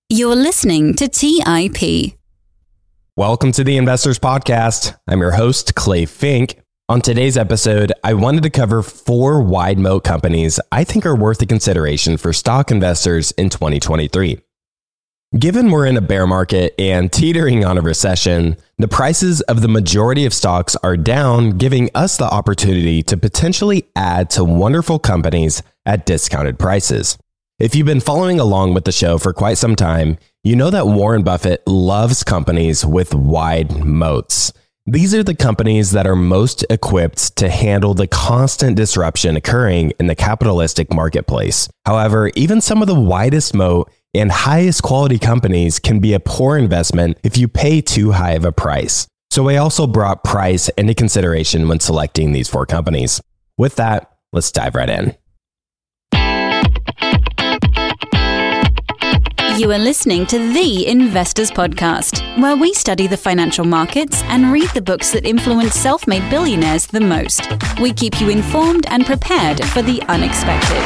You're listening to TIP. Welcome to the Investors Podcast. I'm your host, Clay Fink. On today's episode, I wanted to cover 4 wide moat companies I think are worth the consideration for stock investors in 2023. Given we're in a bear market and teetering on a recession, the prices of the majority of stocks are down, giving us the opportunity to potentially add to wonderful companies at discounted prices. If you've been following along with the show for quite some time, you know that Warren Buffett loves companies with wide moats. These are the companies that are most equipped to handle the constant disruption occurring in the capitalistic marketplace. However, even some of the widest moat and highest quality companies can be a poor investment if you pay too high of a price. So I also brought price into consideration when selecting these 4 companies. With that, let's dive right in. You are listening to The Investors Podcast, where we study the financial markets and read the books that influence self-made billionaires the most. We keep you informed and prepared for the unexpected.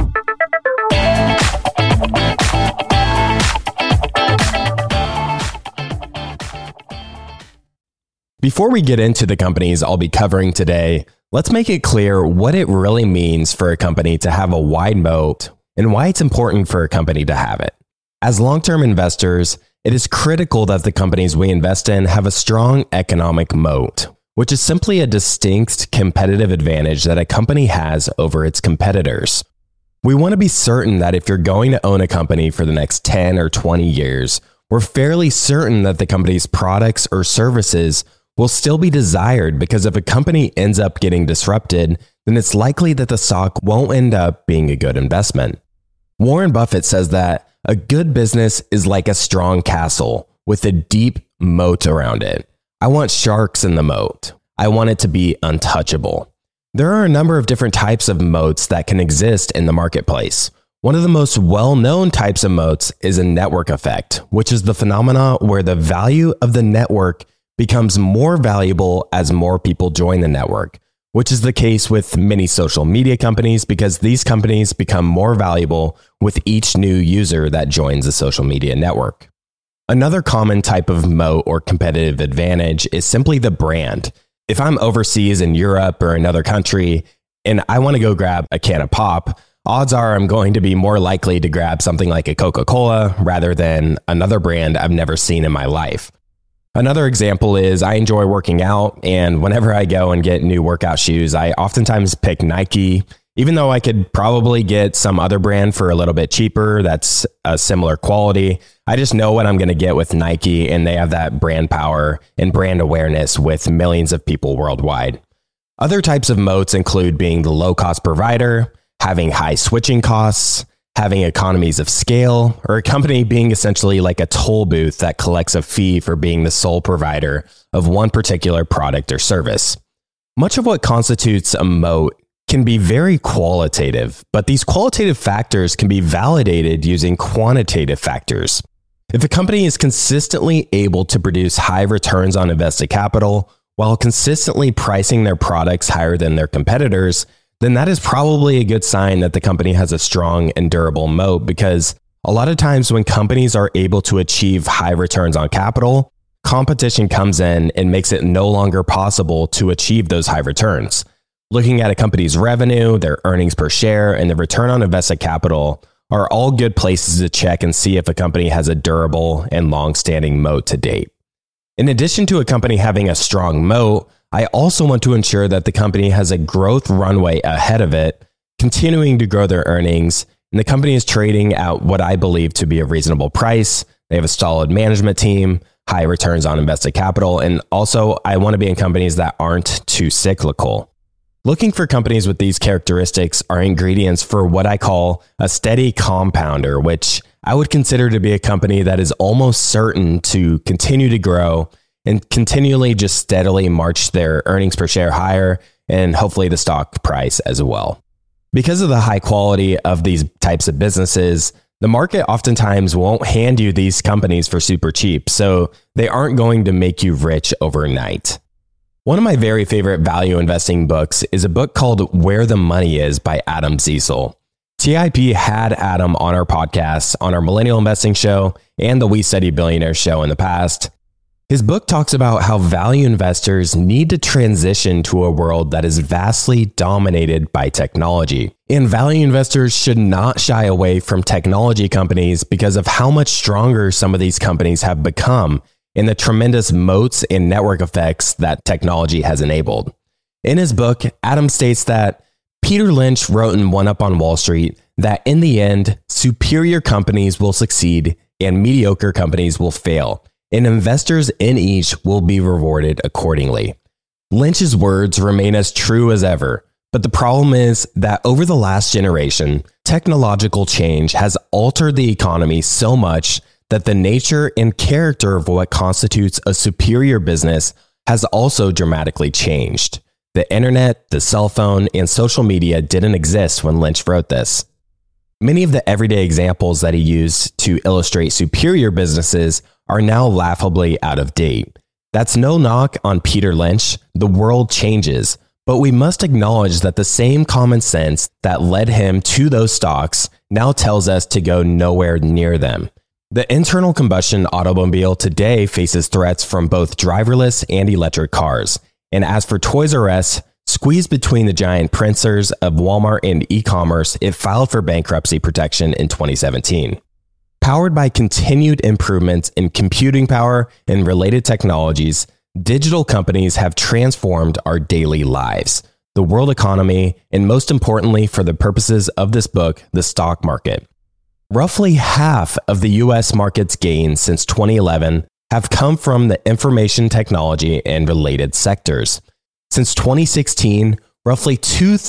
Before we get into the companies I'll be covering today, let's make it clear what it really means for a company to have a wide moat and why it's important for a company to have it. As long-term investors, it is critical that the companies we invest in have a strong economic moat, which is simply a distinct competitive advantage that a company has over its competitors. We want to be certain that if you're going to own a company for the next 10 or 20 years, we're fairly certain that the company's products or services will still be desired, because if a company ends up getting disrupted, then it's likely that the stock won't end up being a good investment. Warren Buffett says that a good business is like a strong castle with a deep moat around it. I want sharks in the moat. I want it to be untouchable. There are a number of different types of moats that can exist in the marketplace. One of the most well-known types of moats is a network effect, which is the phenomena where the value of the network becomes more valuable as more people join the network, which is the case with many social media companies because these companies become more valuable with each new user that joins the social media network. Another common type of moat or competitive advantage is simply the brand. If I'm overseas in Europe or another country and I want to go grab a can of pop, odds are I'm going to be more likely to grab something like a Coca-Cola rather than another brand I've never seen in my life. Another example is I enjoy working out, and whenever I go and get new workout shoes, I oftentimes pick Nike, even though I could probably get some other brand for a little bit cheaper that's a similar quality. I just know what I'm going to get with Nike, and they have that brand power and brand awareness with millions of people worldwide. Other types of moats include being the low-cost provider, having high switching costs, having economies of scale, or a company being essentially like a toll booth that collects a fee for being the sole provider of one particular product or service. Much of what constitutes a moat can be very qualitative, but these qualitative factors can be validated using quantitative factors. If a company is consistently able to produce high returns on invested capital while consistently pricing their products higher than their competitors, then that is probably a good sign that the company has a strong and durable moat, because a lot of times when companies are able to achieve high returns on capital, competition comes in and makes it no longer possible to achieve those high returns. Looking at a company's revenue, their earnings per share, and the return on invested capital are all good places to check and see if a company has a durable and long-standing moat to date. In addition to a company having a strong moat, I also want to ensure that the company has a growth runway ahead of it, continuing to grow their earnings, and the company is trading at what I believe to be a reasonable price. They have a solid management team, high returns on invested capital, and also I want to be in companies that aren't too cyclical. Looking for companies with these characteristics are ingredients for what I call a steady compounder, which I would consider to be a company that is almost certain to continue to grow and continually just steadily march their earnings per share higher, and hopefully the stock price as well. Because of the high quality of these types of businesses, the market oftentimes won't hand you these companies for super cheap, so they aren't going to make you rich overnight. One of my very favorite value investing books is a book called Where the Money Is by Adam Ziesel. TIP had Adam on our podcast, on our Millennial Investing show, and the We Study Billionaires show in the past. His book talks about how value investors need to transition to a world that is vastly dominated by technology. And value investors should not shy away from technology companies because of how much stronger some of these companies have become and the tremendous moats and network effects that technology has enabled. In his book, Adam states that Peter Lynch wrote in One Up on Wall Street that in the end, superior companies will succeed and mediocre companies will fail, and investors in each will be rewarded accordingly. Lynch's words remain as true as ever, but the problem is that over the last generation, technological change has altered the economy so much that the nature and character of what constitutes a superior business has also dramatically changed. The internet, the cell phone, and social media didn't exist when Lynch wrote this. Many of the everyday examples that he used to illustrate superior businesses are now laughably out of date. That's no knock on Peter Lynch. The world changes, but we must acknowledge that the same common sense that led him to those stocks now tells us to go nowhere near them. The internal combustion automobile today faces threats from both driverless and electric cars. And as for Toys R Us, squeezed between the giant pincers of Walmart and e-commerce, it filed for bankruptcy protection in 2017. Powered by continued improvements in computing power and related technologies, digital companies have transformed our daily lives, the world economy, and most importantly, for the purposes of this book, the stock market. Roughly half of the US market's gains since 2011 have come from the information technology and related sectors. Since 2016, roughly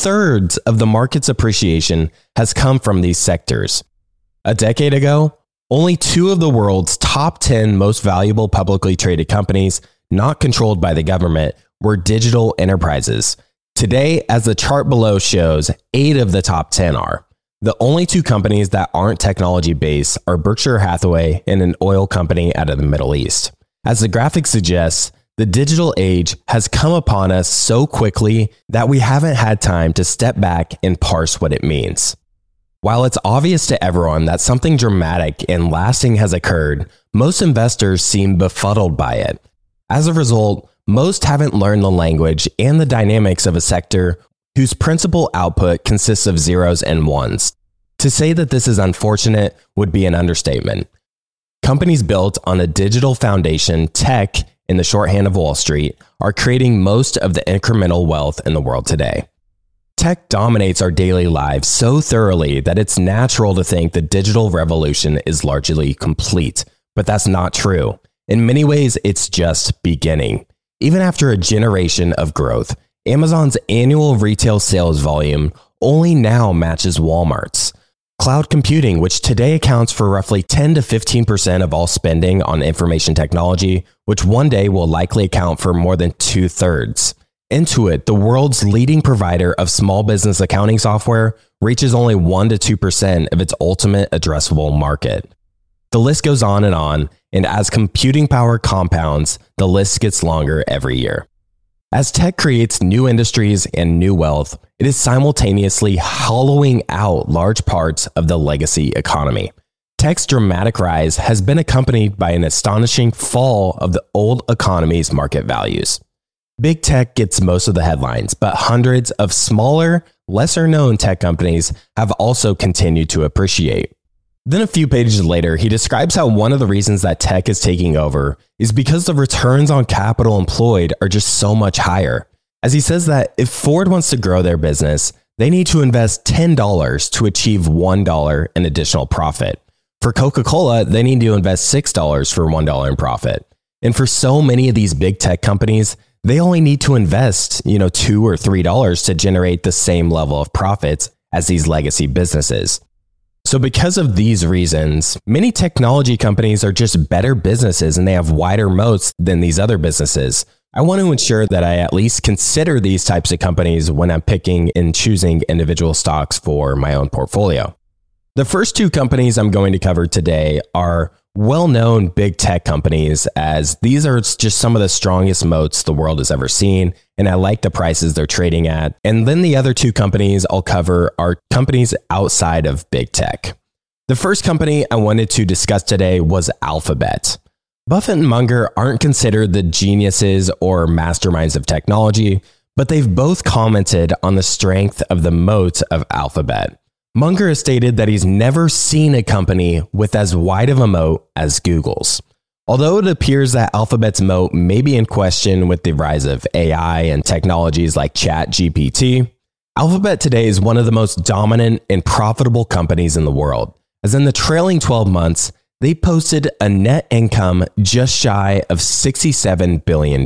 2/3 of the market's appreciation has come from these sectors. A decade ago, only 2 of the world's top 10 most valuable publicly traded companies, not controlled by the government, were digital enterprises. Today, as the chart below shows, 8 of the top 10 are. The only 2 companies that aren't technology-based are Berkshire Hathaway and an oil company out of the Middle East. As the graphic suggests, the digital age has come upon us so quickly that we haven't had time to step back and parse what it means. While it's obvious to everyone that something dramatic and lasting has occurred, most investors seem befuddled by it. As a result, most haven't learned the language and the dynamics of a sector whose principal output consists of zeros and ones. To say that this is unfortunate would be an understatement. Companies built on a digital foundation, tech, in the shorthand of Wall Street, are creating most of the incremental wealth in the world today. Tech dominates our daily lives so thoroughly that it's natural to think the digital revolution is largely complete, but that's not true. In many ways, it's just beginning. Even after a generation of growth, Amazon's annual retail sales volume only now matches Walmart's. Cloud computing, which today accounts for roughly 10 to 15% of all spending on information technology, which one day will likely account for more than 2/3. Intuit, the world's leading provider of small business accounting software, reaches only 1 to 2% of its ultimate addressable market. The list goes on, and as computing power compounds, the list gets longer every year. As tech creates new industries and new wealth, it is simultaneously hollowing out large parts of the legacy economy. Tech's dramatic rise has been accompanied by an astonishing fall of the old economy's market values. Big tech gets most of the headlines, but hundreds of smaller, lesser-known tech companies have also continued to appreciate. Then a few pages later, he describes how one of the reasons that tech is taking over is because the returns on capital employed are just so much higher. As he says that if Ford wants to grow their business, they need to invest $10 to achieve $1 in additional profit. For Coca-Cola, they need to invest $6 for $1 in profit. And for so many of these big tech companies, they only need to invest, $2 or $3 to generate the same level of profits as these legacy businesses. So because of these reasons, many technology companies are just better businesses and they have wider moats than these other businesses. I want to ensure that I at least consider these types of companies when I'm picking and choosing individual stocks for my own portfolio. The first 2 companies I'm going to cover today are well-known big tech companies, as these are just some of the strongest moats the world has ever seen, and I like the prices they're trading at. And then the other two companies I'll cover are companies outside of big tech. The first company I wanted to discuss today was Alphabet. Buffett and Munger aren't considered the geniuses or masterminds of technology, but they've both commented on the strength of the moat of Alphabet. Munger has stated that he's never seen a company with as wide of a moat as Google's. Although it appears that Alphabet's moat may be in question with the rise of AI and technologies like ChatGPT, Alphabet today is one of the most dominant and profitable companies in the world, as in the trailing 12 months, they posted a net income just shy of $67 billion.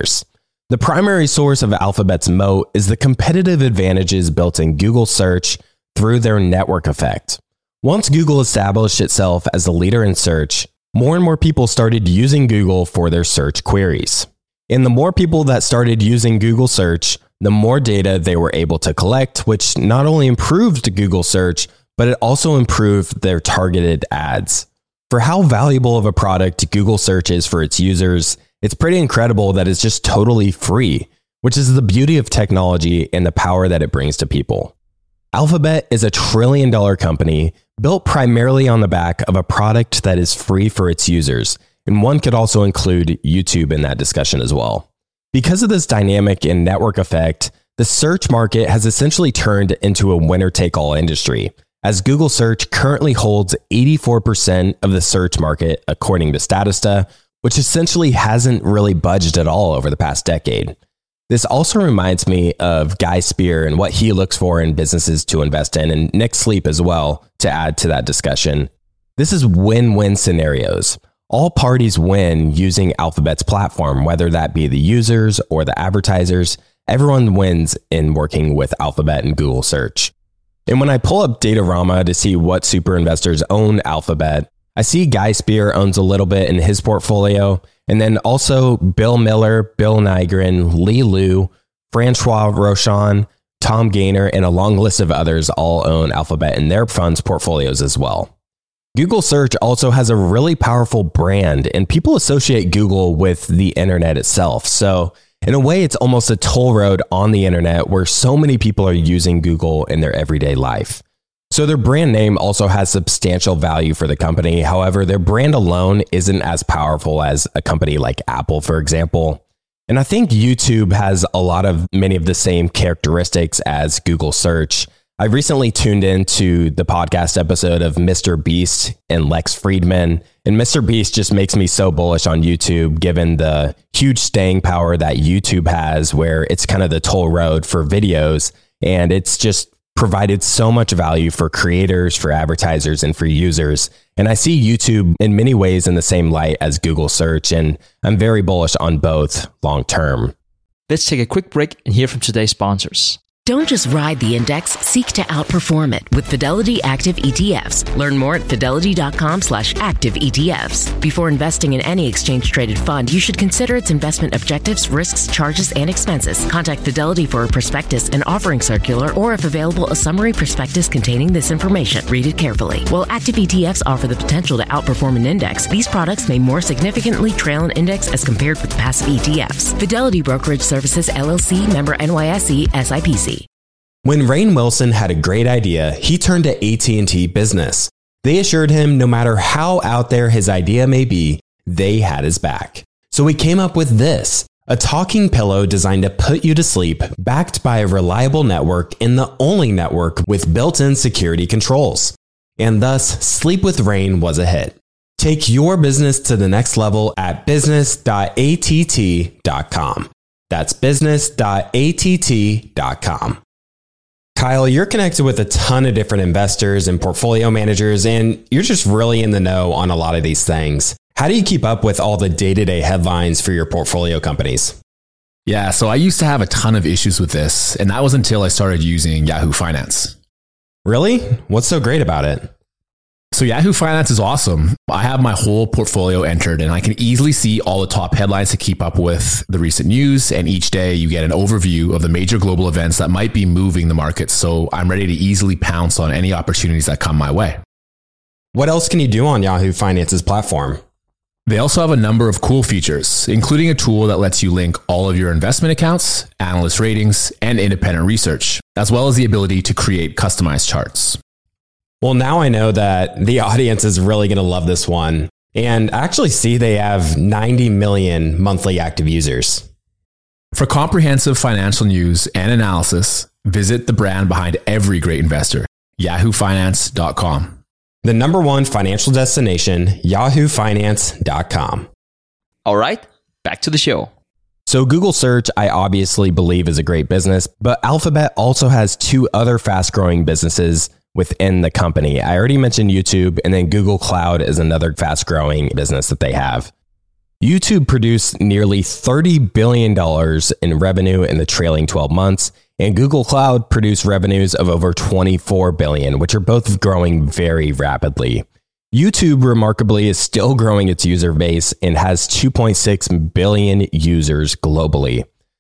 The primary source of Alphabet's moat is the competitive advantages built in Google search through their network effect. Once Google established itself as the leader in search, more and more people started using Google for their search queries. And the more people that started using Google search, the more data they were able to collect, which not only improved Google search, but it also improved their targeted ads. For how valuable of a product Google search is for its users, it's pretty incredible that it's just totally free, which is the beauty of technology and the power that it brings to people. Alphabet is a $1 trillion company built primarily on the back of a product that is free for its users, and one could also include YouTube in that discussion as well. Because of this dynamic and network effect, the search market has essentially turned into a winner-take-all industry, as Google search currently holds 84% of the search market according to Statista, which essentially hasn't really budged at all over the past decade. This also reminds me of Guy Spier and what he looks for in businesses to invest in, and Nick Sleep as well, to add to that discussion. This is win-win scenarios. All parties win using Alphabet's platform, whether that be the users or the advertisers. Everyone wins in working with Alphabet and Google search. And when I pull up Datarama to see what super investors own Alphabet, I see Guy Spier owns a little bit in his portfolio, and then also Bill Miller, Bill Nygren, Li Lu, Francois Rochon, Tom Gaynor, and a long list of others all own Alphabet in their funds portfolios as well. Google search also has a really powerful brand, and people associate Google with the internet itself. So in a way, it's almost a toll road on the internet where so many people are using Google in their everyday life. So their brand name also has substantial value for the company. However, their brand alone isn't as powerful as a company like Apple, for example. And I think YouTube has many of the same characteristics as Google search. I recently tuned into the podcast episode of Mr. Beast and Lex Friedman, and Mr. Beast just makes me so bullish on YouTube, given the huge staying power that YouTube has, where it's kind of the toll road for videos, and it's just provided so much value for creators, for advertisers, and for users. And I see YouTube in many ways in the same light as Google search, and I'm very bullish on both long term. Let's take a quick break and hear from today's sponsors. Don't just ride the index, seek to outperform it with Fidelity Active ETFs. Learn more at fidelity.com/active ETFs. Before investing in any exchange-traded fund, you should consider its investment objectives, risks, charges, and expenses. Contact Fidelity for a prospectus, an offering circular, or if available, a summary prospectus containing this information. Read it carefully. While active ETFs offer the potential to outperform an index, these products may more significantly trail an index as compared with passive ETFs. Fidelity Brokerage Services, LLC, member NYSE, SIPC. When Rainn Wilson had a great idea, he turned to AT&T Business. They assured him no matter how out there his idea may be, they had his back. So he came up with this, a talking pillow designed to put you to sleep, backed by a reliable network and the only network with built-in security controls. And thus, Sleep with Rainn was a hit. Take your business to the next level at business.att.com. That's business.att.com. Kyle, you're connected with a ton of different investors and portfolio managers, and you're just really in the know on a lot of these things. How do you keep up with all the day-to-day headlines for your portfolio companies? Yeah, so I used to have a ton of issues with this, and that was until I started using Yahoo Finance. Really? What's so great about it? So Yahoo Finance is awesome. I have my whole portfolio entered, and I can easily see all the top headlines to keep up with the recent news. And each day you get an overview of the major global events that might be moving the market. So I'm ready to easily pounce on any opportunities that come my way. What else can you do on Yahoo Finance's platform? They also have a number of cool features, including a tool that lets you link all of your investment accounts, analyst ratings, and independent research, as well as the ability to create customized charts. Well, now I know that the audience is really going to love this one. And I actually see they have 90 million monthly active users. For comprehensive financial news and analysis, visit the brand behind every great investor, yahoofinance.com. The number one financial destination, yahoofinance.com. All right, back to the show. So Google Search, I obviously believe is a great business, but Alphabet also has two other fast-growing businesses within the company. I already mentioned YouTube, and then Google Cloud is another fast-growing business that they have. YouTube produced nearly $30 billion in revenue in the trailing 12 months, and Google Cloud produced revenues of over $24 billion, which are both growing very rapidly. YouTube, remarkably, is still growing its user base and has 2.6 billion users globally.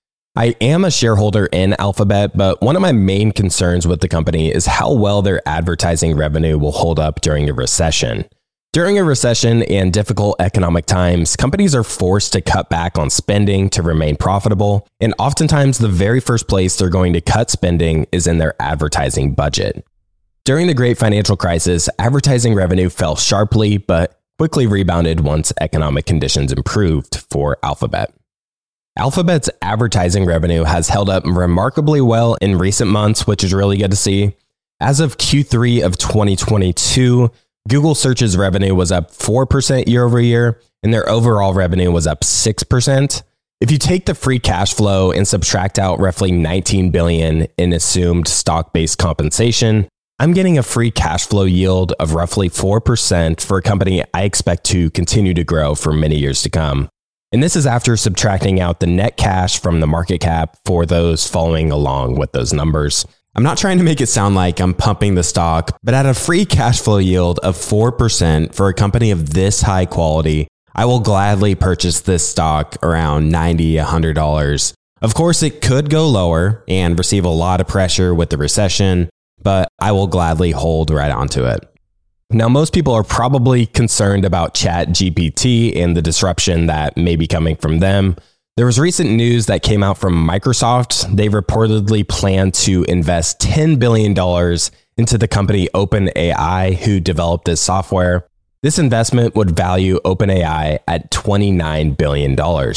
I am a shareholder in Alphabet, but one of my main concerns with the company is how well their advertising revenue will hold up during a recession. During a recession and difficult economic times, companies are forced to cut back on spending to remain profitable, and oftentimes the very first place they're going to cut spending is in their advertising budget. During the Great Financial Crisis, advertising revenue fell sharply, but quickly rebounded once economic conditions improved for Alphabet. Alphabet's advertising revenue has held up remarkably well in recent months, which is really good to see. As of Q3 of 2022, Google Search's revenue was up 4% year over year, and their overall revenue was up 6%. If you take the free cash flow and subtract out roughly $19 billion in assumed stock-based compensation, I'm getting a free cash flow yield of roughly 4% for a company I expect to continue to grow for many years to come. And this is after subtracting out the net cash from the market cap for those following along with those numbers. I'm not trying to make it sound like I'm pumping the stock, but at a free cash flow yield of 4% for a company of this high quality, I will gladly purchase this stock around $90, $100. Of course, it could go lower and receive a lot of pressure with the recession, but I will gladly hold right onto it. Now, most people are probably concerned about ChatGPT and the disruption that may be coming from them. There was recent news that came out from Microsoft. They reportedly plan to invest $10 billion into the company OpenAI, who developed this software. This investment would value OpenAI at $29 billion.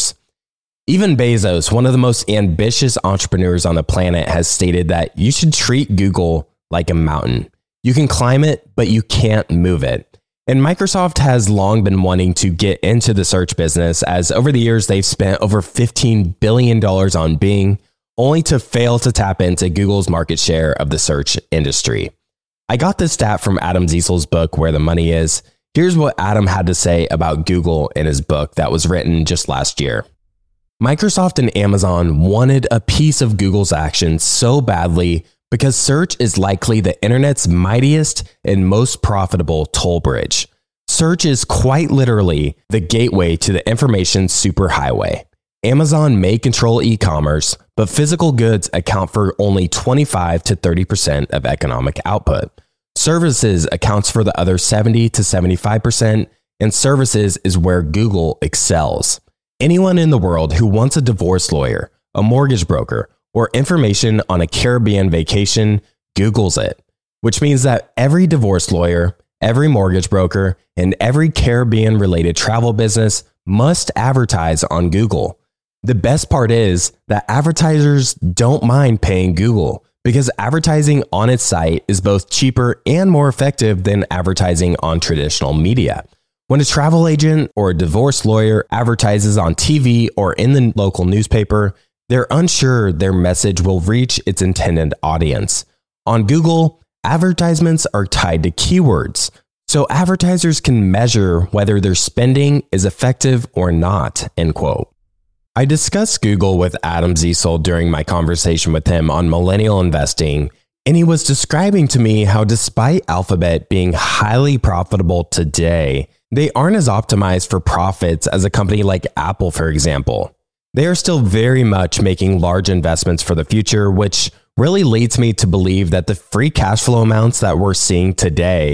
Even Bezos, one of the most ambitious entrepreneurs on the planet, has stated that you should treat Google like a mountain. You can climb it, but you can't move it. And Microsoft has long been wanting to get into the search business, as over the years they've spent over $15 billion on Bing, only to fail to tap into Google's market share of the search industry. I got this stat from Adam Ziesel's book, Where the Money Is. Here's what Adam had to say about Google in his book that was written just last year. Microsoft and Amazon wanted a piece of Google's action so badly because search is likely the internet's mightiest and most profitable toll bridge. Search is quite literally the gateway to the information superhighway. Amazon may control e-commerce, but physical goods account for only 25 to 30% of economic output. Services accounts for the other 70 to 75%, and services is where Google excels. Anyone in the world who wants a divorce lawyer, a mortgage broker, or information on a Caribbean vacation, Googles it, which means that every divorce lawyer, every mortgage broker, and every Caribbean-related travel business must advertise on Google. The best part is that advertisers don't mind paying Google because advertising on its site is both cheaper and more effective than advertising on traditional media. When a travel agent or a divorce lawyer advertises on TV or in the local newspaper, they're unsure their message will reach its intended audience. On Google, advertisements are tied to keywords, so advertisers can measure whether their spending is effective or not, end quote. I discussed Google with Adam Ziesel during my conversation with him on millennial investing, and he was describing to me how despite Alphabet being highly profitable today, they aren't as optimized for profits as a company like Apple, for example. They are still very much making large investments for the future, which really leads me to believe that the free cash flow amounts that we're seeing today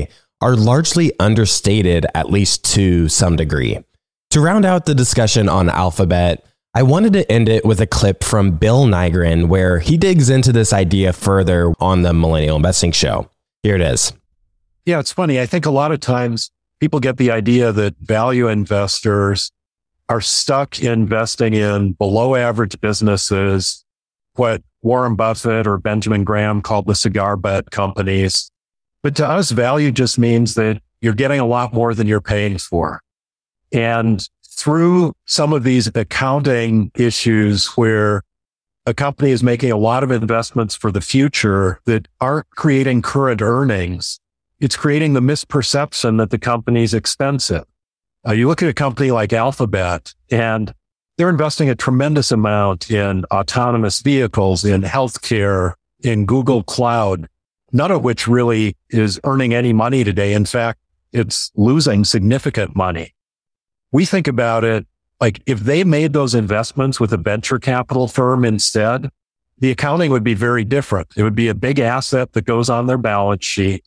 are largely understated, at least to some degree. To round out the discussion on Alphabet, I wanted to end it with a clip from Bill Nygren where he digs into this idea further on the Millennial Investing Show. Here it is. Yeah, it's funny. I think a lot of times people get the idea that value investors are stuck investing in below average businesses, what Warren Buffett or Benjamin Graham called the cigar butt companies. But to us, value just means that you're getting a lot more than you're paying for. And through some of these accounting issues where a company is making a lot of investments for the future that aren't creating current earnings, it's creating the misperception that the company's expensive. You look at a company like Alphabet, and they're investing a tremendous amount in autonomous vehicles, in healthcare, in Google Cloud, none of which really is earning any money today. In fact, it's losing significant money. We think about it like if they made those investments with a venture capital firm instead, the accounting would be very different. It would be a big asset that goes on their balance sheet.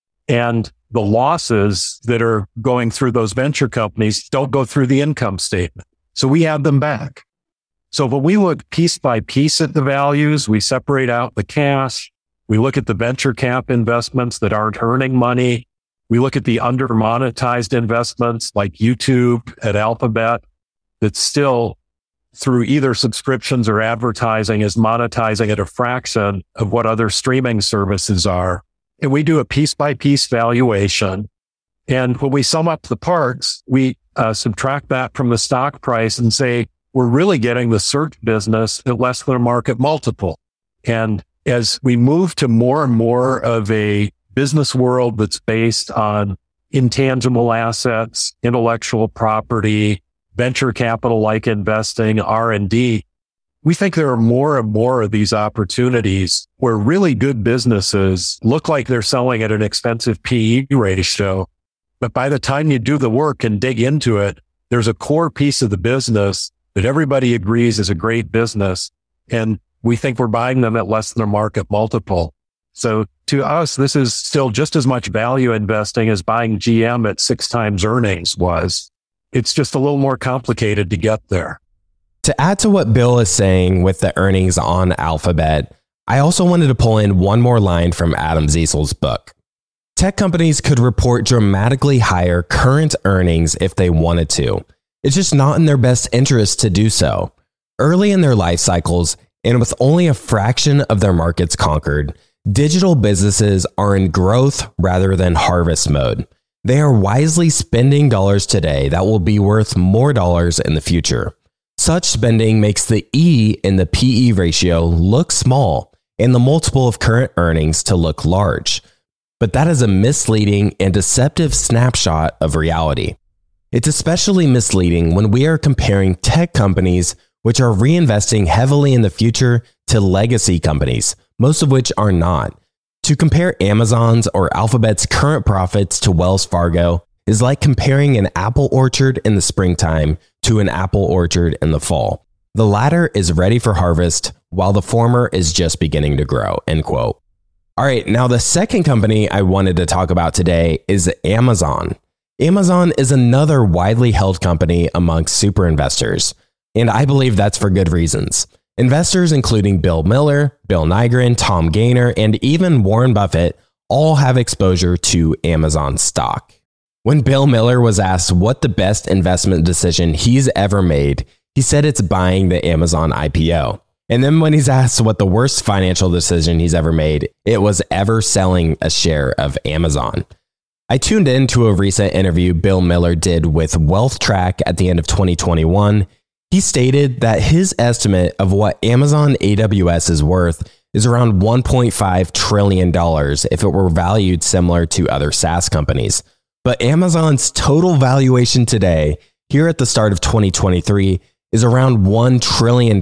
And the losses that are going through those venture companies don't go through the income statement. So we add them back. So when we look piece by piece at the values, we separate out the cash. We look at the venture cap investments that aren't earning money. We look at the under-monetized investments like YouTube at Alphabet that's still, through either subscriptions or advertising, is monetizing at a fraction of what other streaming services are. And we do a piece-by-piece valuation. And when we sum up the parts, we subtract that from the stock price and say, we're really getting the search business at less than a market multiple. And as we move to more and more of a business world that's based on intangible assets, intellectual property, venture capital-like investing, R&D, we think there are more and more of these opportunities where really good businesses look like they're selling at an expensive PE ratio. But by the time you do the work and dig into it, there's a core piece of the business that everybody agrees is a great business. And we think we're buying them at less than a market multiple. So to us, this is still just as much value investing as buying GM at 6 times earnings was. It's just a little more complicated to get there. To add to what Bill is saying with the earnings on Alphabet, I also wanted to pull in one more line from Adam Ziesel's book. Tech companies could report dramatically higher current earnings if they wanted to. It's just not in their best interest to do so. Early in their life cycles, and with only a fraction of their markets conquered, digital businesses are in growth rather than harvest mode. They are wisely spending dollars today that will be worth more dollars in the future. Such spending makes the E in the PE ratio look small and the multiple of current earnings to look large. But that is a misleading and deceptive snapshot of reality. It's especially misleading when we are comparing tech companies which are reinvesting heavily in the future to legacy companies, most of which are not. To compare Amazon's or Alphabet's current profits to Wells Fargo is like comparing an apple orchard in the springtime to an apple orchard in the fall. The latter is ready for harvest, while the former is just beginning to grow, end quote. All right, now the second company I wanted to talk about today is Amazon. Amazon is another widely held company amongst super investors, and I believe that's for good reasons. Investors including Bill Miller, Bill Nygren, Tom Gaynor, and even Warren Buffett all have exposure to Amazon stock. When Bill Miller was asked what the best investment decision he's ever made, he said it's buying the Amazon IPO. And then when he's asked what the worst financial decision he's ever made, it was ever selling a share of Amazon. I tuned into a recent interview Bill Miller did with WealthTrack at the end of 2021. He stated that his estimate of what Amazon AWS is worth is around $1.5 trillion if it were valued similar to other SaaS companies. But Amazon's total valuation today, here at the start of 2023, is around $1 trillion.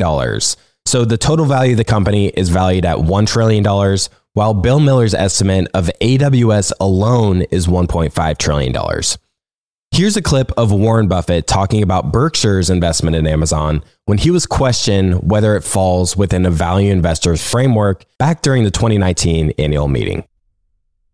So the total value of the company is valued at $1 trillion, while Bill Miller's estimate of AWS alone is $1.5 trillion. Here's a clip of Warren Buffett talking about Berkshire's investment in Amazon when he was questioned whether it falls within a value investor's framework back during the 2019 annual meeting.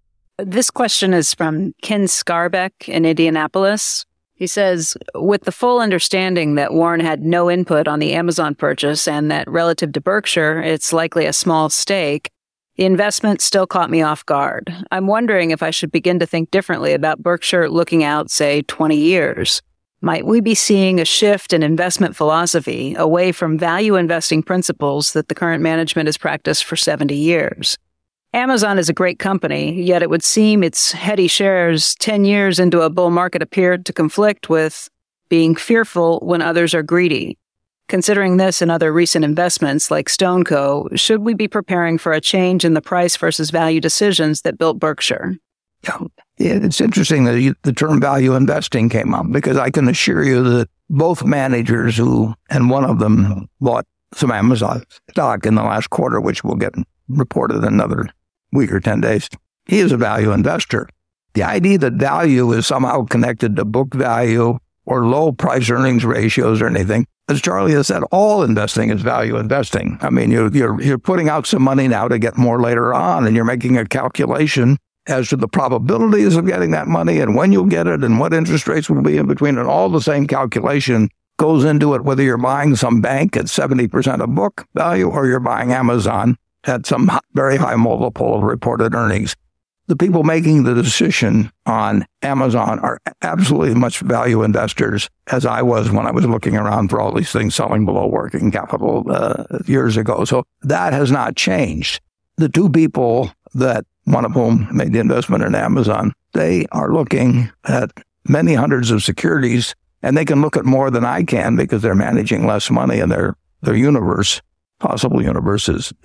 This question is from Ken Scarbeck in Indianapolis. He says, with the full understanding that Warren had no input on the Amazon purchase and that relative to Berkshire, it's likely a small stake, the investment still caught me off guard. I'm wondering if I should begin to think differently about Berkshire looking out, say, 20 years. Might we be seeing a shift in investment philosophy away from value investing principles that the current management has practiced for 70 years? Amazon is a great company, yet it would seem its heady shares 10 years into a bull market appeared to conflict with being fearful when others are greedy. Considering this and other recent investments like StoneCo, should we be preparing for a change in the price versus value decisions that built Berkshire? Yeah, it's interesting that the term value investing came up, because I can assure you that both managers and one of them bought some Amazon stock in the last quarter, which will get reported in another week or 10 days. He is a value investor. The idea that value is somehow connected to book value or low price earnings ratios or anything, as Charlie has said, all investing is value investing. I mean, you're putting out some money now to get more later on, and you're making a calculation as to the probabilities of getting that money and when you'll get it and what interest rates will be in between, and all the same calculation goes into it, whether you're buying some bank at 70% of book value or you're buying Amazon at some very high multiple of reported earnings. The people making the decision on Amazon are absolutely much value investors, as I was when I was looking around for all these things selling below working capital years ago. So that has not changed. The two people that, one of whom made the investment in Amazon, they are looking at many hundreds of securities, and they can look at more than I can because they're managing less money and their universe, possible universe is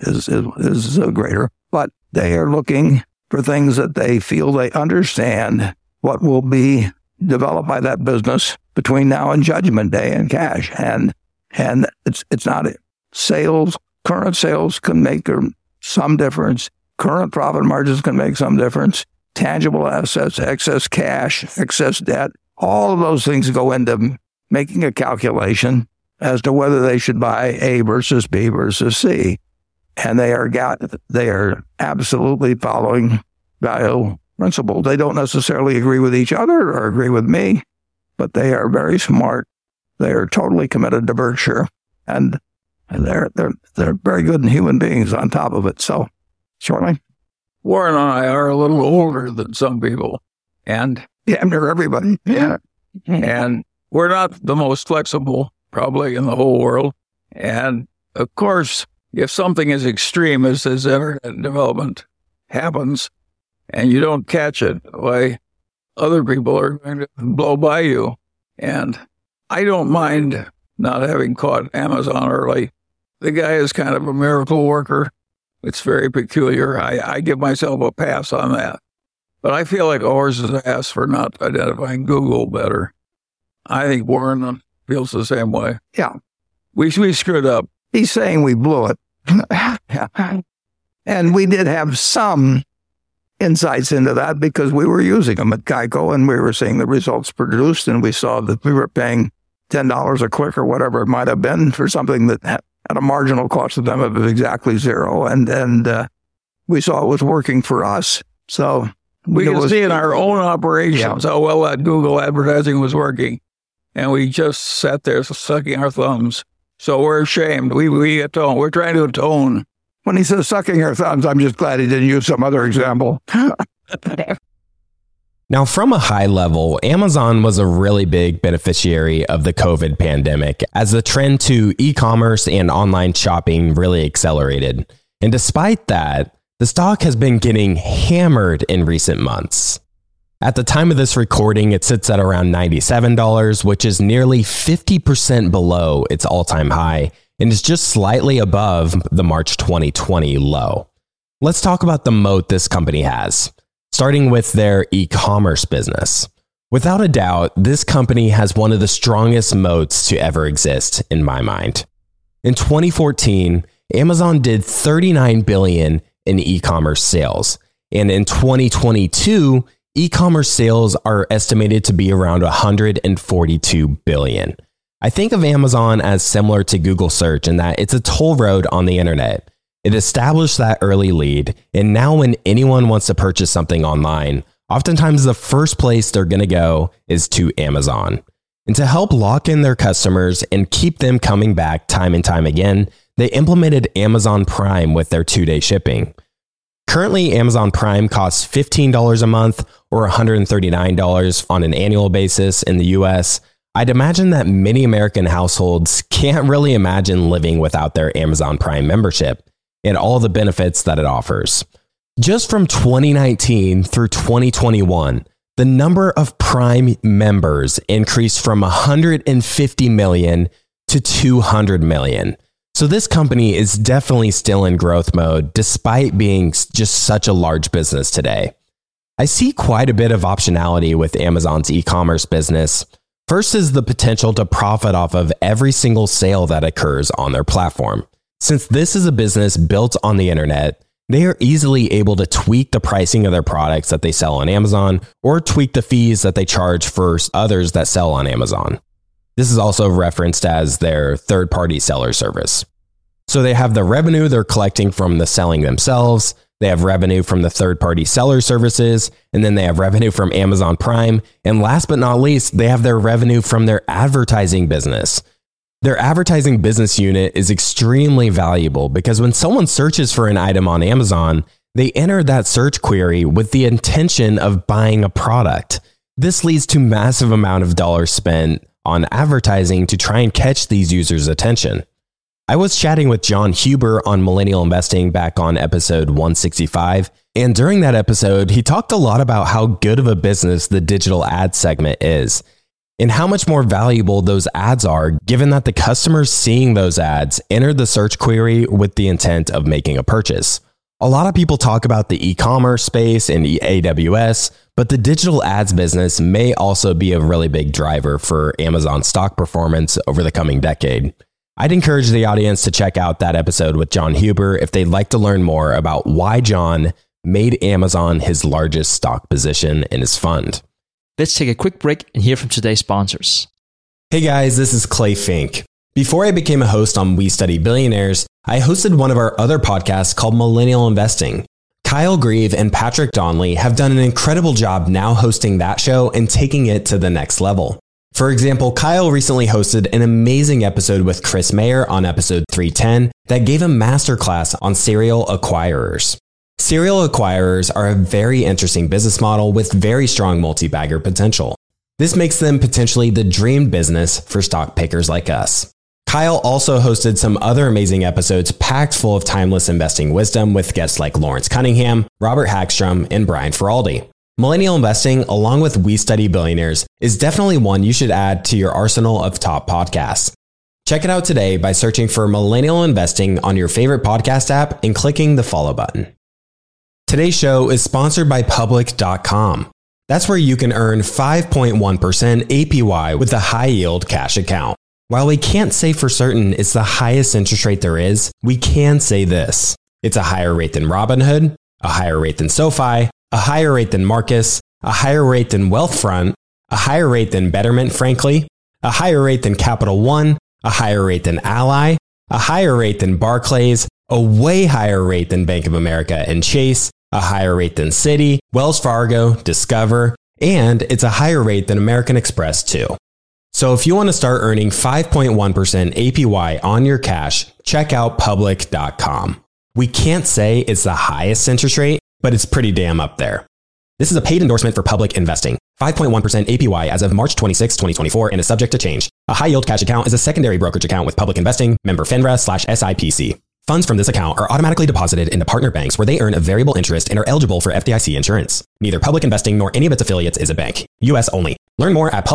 greater. But they are looking for things that they feel they understand what will be developed by that business between now and Judgment Day and cash. And it's not sales. Current sales can make some difference. Current profit margins can make some difference. Tangible assets, excess cash, excess debt, all of those things go into making a calculation as to whether they should buy A versus B versus C. And they are absolutely following value principles. They don't necessarily agree with each other or agree with me, but they are very smart. They are totally committed to Berkshire, and they're very good human beings on top of it. So, Charlie? Warren and I are a little older than some people, and near everybody. Yeah. And we're not the most flexible probably in the whole world. And of course, if something as extreme as this internet development happens and you don't catch it, why, other people are going to blow by you. And I don't mind not having caught Amazon early. The guy is kind of a miracle worker. It's very peculiar. I give myself a pass on that. But I feel like a horse's ass for not identifying Google better. I think Warren feels the same way. Yeah. We screwed up. He's saying we blew it. And we did have some insights into that because we were using them at Geico and we were seeing the results produced, and we saw that we were paying $10 a click or whatever it might have been for something that had a marginal cost of them of exactly zero. And we saw it was working for us. So we could see in our own operations how well that Google advertising was working. And we just sat there sucking our thumbs. So we're ashamed. We atone. We're trying to atone. When he says sucking our thumbs, I'm just glad he didn't use some other example. Now, from a high level, Amazon was a really big beneficiary of the COVID pandemic as the trend to e-commerce and online shopping really accelerated. And despite that, the stock has been getting hammered in recent months. At the time of this recording, it sits at around $97, which is nearly 50% below its all-time high and is just slightly above the March 2020 low. Let's talk about the moat this company has, starting with their e-commerce business. Without a doubt, this company has one of the strongest moats to ever exist in my mind. In 2014, Amazon did $39 billion in e-commerce sales, and in 2022, e-commerce sales are estimated to be around $142 billion. I think of Amazon as similar to Google search in that it's a toll road on the internet. It established that early lead, and now when anyone wants to purchase something online, oftentimes the first place they're going to go is to Amazon. And to help lock in their customers and keep them coming back time and time again, they implemented Amazon Prime with their 2-day shipping. Currently, Amazon Prime costs $15 a month or $139 on an annual basis in the US. I'd imagine that many American households can't really imagine living without their Amazon Prime membership and all the benefits that it offers. Just from 2019 through 2021, the number of Prime members increased from 150 million to 200 million. So this company is definitely still in growth mode despite being just such a large business today. I see quite a bit of optionality with Amazon's e-commerce business. First is the potential to profit off of every single sale that occurs on their platform. Since this is a business built on the internet, they are easily able to tweak the pricing of their products that they sell on Amazon or tweak the fees that they charge for others that sell on Amazon. This is also referenced as their third-party seller service. So they have the revenue they're collecting from the selling themselves, they have revenue from the third-party seller services, and then they have revenue from Amazon Prime, and last but not least, they have their revenue from their advertising business. Their advertising business unit is extremely valuable because when someone searches for an item on Amazon, they enter that search query with the intention of buying a product. This leads to massive amount of dollars spent on advertising to try and catch these users' attention. I was chatting with John Huber on Millennial Investing back on episode 165, and during that episode, he talked a lot about how good of a business the digital ad segment is, and how much more valuable those ads are given that the customers seeing those ads enter the search query with the intent of making a purchase. A lot of people talk about the e-commerce space and AWS, but the digital ads business may also be a really big driver for Amazon stock performance over the coming decade. I'd encourage the audience to check out that episode with John Huber if they'd like to learn more about why John made Amazon his largest stock position in his fund. Let's take a quick break and hear from today's sponsors. Hey guys, this is Clay Fink. Before I became a host on We Study Billionaires, I hosted one of our other podcasts called Millennial Investing. Kyle Grieve and Patrick Donley have done an incredible job now hosting that show and taking it to the next level. For example, Kyle recently hosted an amazing episode with Chris Mayer on episode 310 that gave a masterclass on serial acquirers. Serial acquirers are a very interesting business model with very strong multi-bagger potential. This makes them potentially the dream business for stock pickers like us. Kyle also hosted some other amazing episodes packed full of timeless investing wisdom with guests like Lawrence Cunningham, Robert Hagstrom, and Brian Feraldi. Millennial Investing, along with We Study Billionaires, is definitely one you should add to your arsenal of top podcasts. Check it out today by searching for Millennial Investing on your favorite podcast app and clicking the follow button. Today's show is sponsored by Public.com. That's where you can earn 5.1% APY with a high-yield cash account. While we can't say for certain it's the highest interest rate there is, we can say this. It's a higher rate than Robinhood, a higher rate than SoFi, a higher rate than Marcus, a higher rate than Wealthfront, a higher rate than Betterment, frankly, a higher rate than Capital One, a higher rate than Ally, a higher rate than Barclays, a way higher rate than Bank of America and Chase, a higher rate than Citi, Wells Fargo, Discover, and it's a higher rate than American Express too. So if you want to start earning 5.1% APY on your cash, check out Public.com. We can't say it's the highest interest rate, but it's pretty damn up there. This is a paid endorsement for Public Investing. 5.1% APY as of March 26, 2024 and is subject to change. A high-yield cash account is a secondary brokerage account with Public Investing, member FINRA/SIPC. Funds from this account are automatically deposited into partner banks where they earn a variable interest and are eligible for FDIC insurance. Neither Public Investing nor any of its affiliates is a bank. U.S. only. Learn more at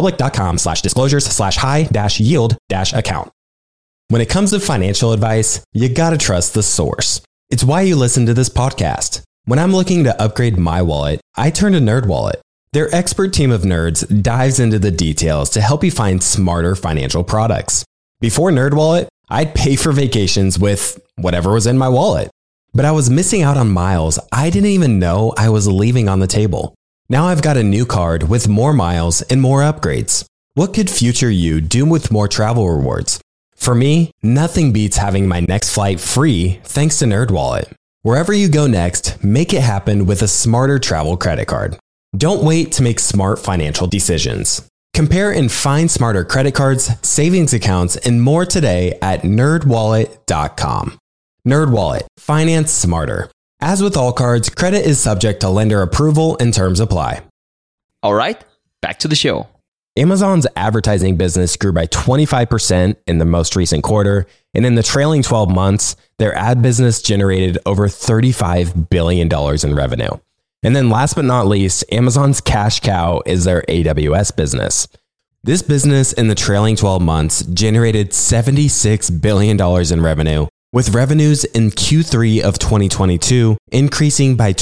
public.com/disclosures/high-yield-account. When it comes to financial advice, you gotta trust the source. It's why you listen to this podcast. When I'm looking to upgrade my wallet, I turn to NerdWallet. Their expert team of nerds dives into the details to help you find smarter financial products. Before NerdWallet, I'd pay for vacations with whatever was in my wallet. But I was missing out on miles I didn't even know I was leaving on the table. Now I've got a new card with more miles and more upgrades. What could future you do with more travel rewards? For me, nothing beats having my next flight free thanks to NerdWallet. Wherever you go next, make it happen with a smarter travel credit card. Don't wait to make smart financial decisions. Compare and find smarter credit cards, savings accounts, and more today at nerdwallet.com. NerdWallet. Finance smarter. As with all cards, credit is subject to lender approval and terms apply. All right, back to the show. Amazon's advertising business grew by 25% in the most recent quarter, and in the trailing 12 months, their ad business generated over $35 billion in revenue. And then last but not least, Amazon's cash cow is their AWS business. This business in the trailing 12 months generated $76 billion in revenue, with revenues in Q3 of 2022 increasing by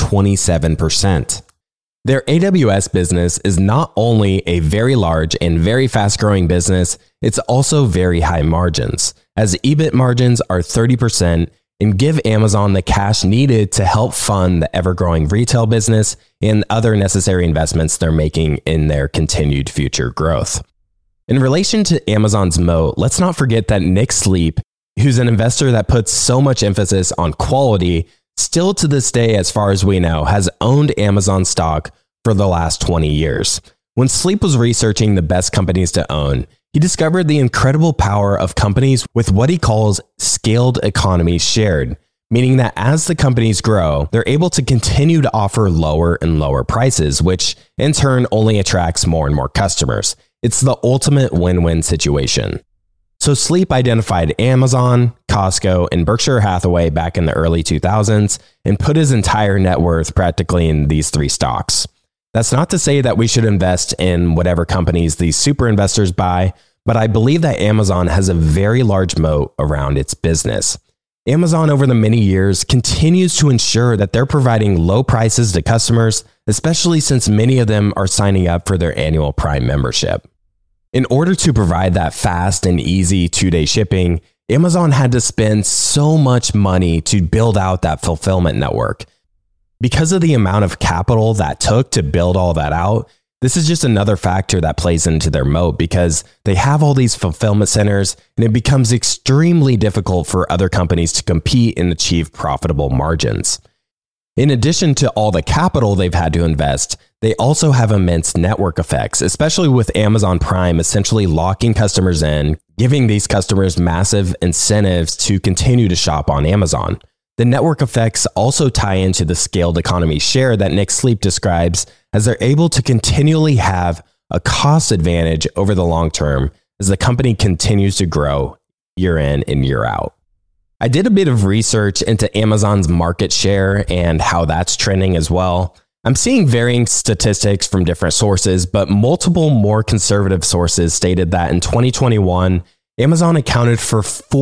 27%. Their AWS business is not only a very large and very fast-growing business, it's also very high margins, as EBIT margins are 30% and give Amazon the cash needed to help fund the ever-growing retail business and other necessary investments they're making in their continued future growth. In relation to Amazon's moat, let's not forget that Nick Sleep, who's an investor that puts so much emphasis on quality, still to this day, as far as we know, has owned Amazon stock for the last 20 years. When Sleep was researching the best companies to own, he discovered the incredible power of companies with what he calls scaled economies shared, meaning that as the companies grow, they're able to continue to offer lower and lower prices, which in turn only attracts more and more customers. It's the ultimate win-win situation. So Sleep identified Amazon, Costco, and Berkshire Hathaway back in the early 2000s and put his entire net worth practically in these three stocks. That's not to say that we should invest in whatever companies these super investors buy, but I believe that Amazon has a very large moat around its business. Amazon over the many years continues to ensure that they're providing low prices to customers, especially since many of them are signing up for their annual Prime membership. In order to provide that fast and easy 2-day shipping, Amazon had to spend so much money to build out that fulfillment network. Because of the amount of capital that took to build all that out, this is just another factor that plays into their moat because they have all these fulfillment centers and it becomes extremely difficult for other companies to compete and achieve profitable margins. In addition to all the capital they've had to invest, they also have immense network effects, especially with Amazon Prime essentially locking customers in, giving these customers massive incentives to continue to shop on Amazon. The network effects also tie into the scaled economy share that Nick Sleep describes, as they're able to continually have a cost advantage over the long term as the company continues to grow year in and year out. I did a bit of research into Amazon's market share and how that's trending as well. I'm seeing varying statistics from different sources, but multiple more conservative sources stated that in 2021, Amazon accounted for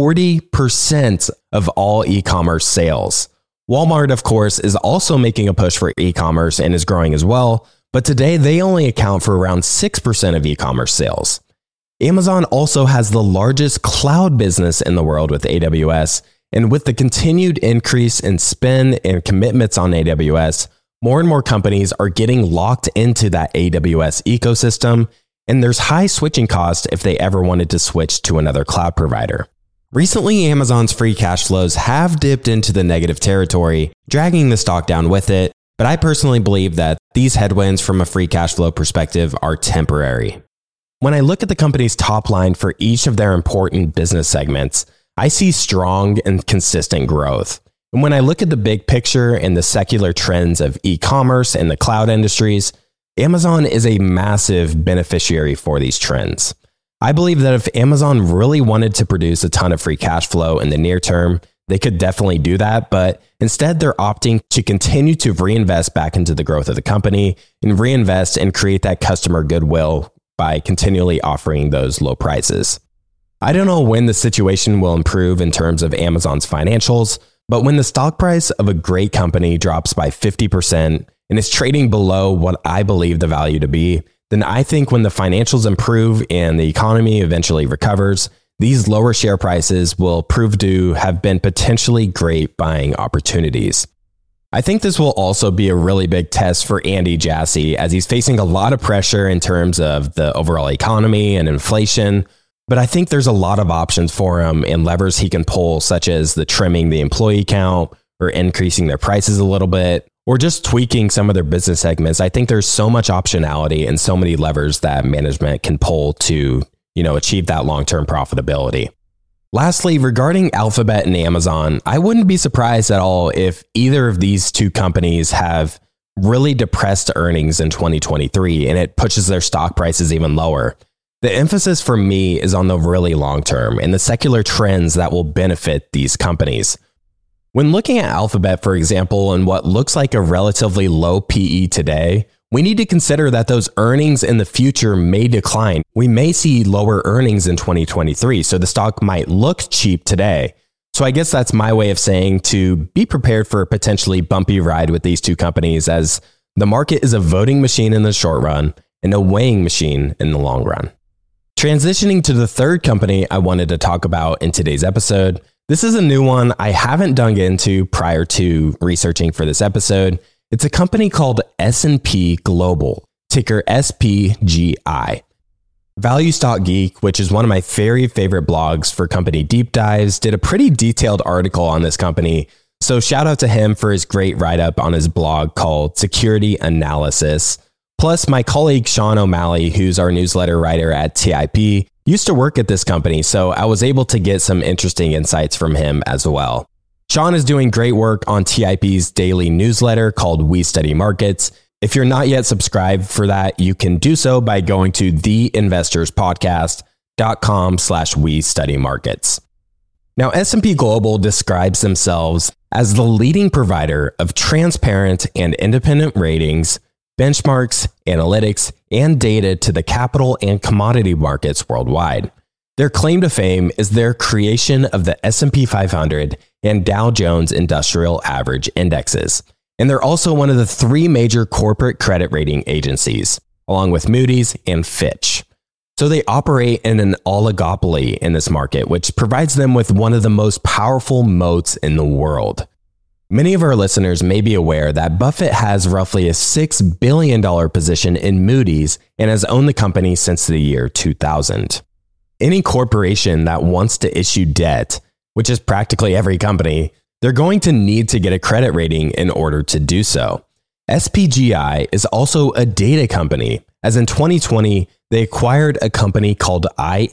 40% of all e-commerce sales. Walmart, of course, is also making a push for e-commerce and is growing as well, but today they only account for around 6% of e-commerce sales. Amazon also has the largest cloud business in the world with AWS, and with the continued increase in spend and commitments on AWS, more and more companies are getting locked into that AWS ecosystem, and there's high switching costs if they ever wanted to switch to another cloud provider. Recently, Amazon's free cash flows have dipped into the negative territory, dragging the stock down with it, but I personally believe that these headwinds from a free cash flow perspective are temporary. When I look at the company's top line for each of their important business segments, I see strong and consistent growth. And when I look at the big picture and the secular trends of e-commerce and the cloud industries, Amazon is a massive beneficiary for these trends. I believe that if Amazon really wanted to produce a ton of free cash flow in the near term, they could definitely do that, but instead they're opting to continue to reinvest back into the growth of the company and reinvest and create that customer goodwill by continually offering those low prices. I don't know when the situation will improve in terms of Amazon's financials, but when the stock price of a great company drops by 50% and is trading below what I believe the value to be, then I think when the financials improve and the economy eventually recovers, these lower share prices will prove to have been potentially great buying opportunities. I think this will also be a really big test for Andy Jassy, as he's facing a lot of pressure in terms of the overall economy and inflation. but I think there's a lot of options for him and levers he can pull, such as the trimming the employee count or increasing their prices a little bit, or just tweaking some of their business segments. I think there's so much optionality and so many levers that management can pull to, achieve that long-term profitability. Lastly, regarding Alphabet and Amazon, I wouldn't be surprised at all if either of these two companies have really depressed earnings in 2023 and it pushes their stock prices even lower. The emphasis for me is on the really long term and the secular trends that will benefit these companies. When looking at Alphabet, for example, and what looks like a relatively low PE today, we need to consider that those earnings in the future may decline. We may see lower earnings in 2023, so the stock might look cheap today. So I guess that's my way of saying to be prepared for a potentially bumpy ride with these two companies, as the market is a voting machine in the short run and a weighing machine in the long run. Transitioning to the third company I wanted to talk about in today's episode. This is a new one I haven't dug into prior to researching for this episode. It's a company called S&P Global, ticker SPGI. Value Stock Geek, which is one of my very favorite blogs for company deep dives, did a pretty detailed article on this company. So shout out to him for his great write-up on his blog called Security Analysis. Plus, my colleague Sean O'Malley, who's our newsletter writer at TIP, used to work at this company, so I was able to get some interesting insights from him as well. Sean is doing great work on TIP's daily newsletter called We Study Markets. If you're not yet subscribed for that, you can do so by going to theinvestorspodcast.com/We Study Markets. Now, S&P Global describes themselves as the leading provider of transparent and independent ratings, benchmarks, analytics, and data to the capital and commodity markets worldwide. Their claim to fame is their creation of the S&P 500 and Dow Jones Industrial Average indexes. And they're also one of the three major corporate credit rating agencies, along with Moody's and Fitch. So they operate in an oligopoly in this market, which provides them with one of the most powerful moats in the world. Many of our listeners may be aware that Buffett has roughly a $6 billion position in Moody's and has owned the company since the year 2000. Any corporation that wants to issue debt, which is practically every company, they're going to need to get a credit rating in order to do so. SPGI is also a data company, as in 2020, they acquired a company called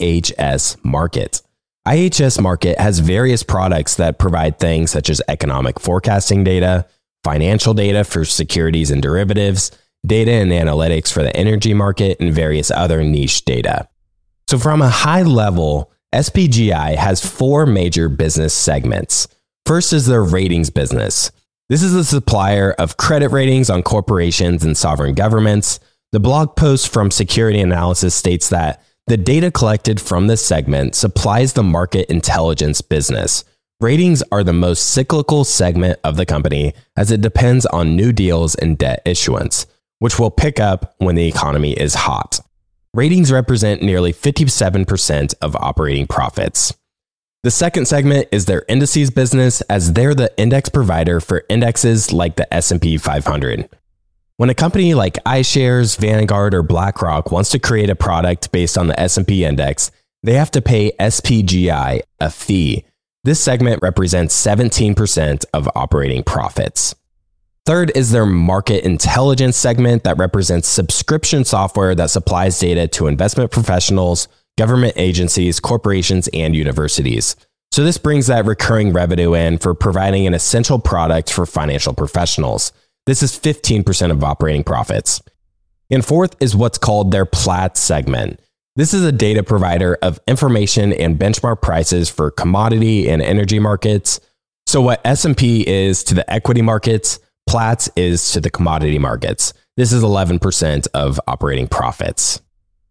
IHS Markit. IHS Markit has various products that provide things such as economic forecasting data, financial data for securities and derivatives, data and analytics for the energy market, and various other niche data. So from a high level, SPGI has four major business segments. First is their ratings business. This is the supplier of credit ratings on corporations and sovereign governments. The blog post from Security Analysis states that the data collected from this segment supplies the market intelligence business. Ratings are the most cyclical segment of the company, as it depends on new deals and debt issuance, which will pick up when the economy is hot. Ratings represent nearly 57% of operating profits. The second segment is their indices business, as they're the index provider for indexes like the S&P 500. When a company like iShares, Vanguard, or BlackRock wants to create a product based on the S&P index, they have to pay SPGI a fee. This segment represents 17% of operating profits. Third is their market intelligence segment that represents subscription software that supplies data to investment professionals, government agencies, corporations, and universities. So this brings that recurring revenue in for providing an essential product for financial professionals. This is 15% of operating profits. And fourth is what's called their Platts segment. This is a data provider of information and benchmark prices for commodity and energy markets. So what S&P is to the equity markets, Platts is to the commodity markets. This is 11% of operating profits.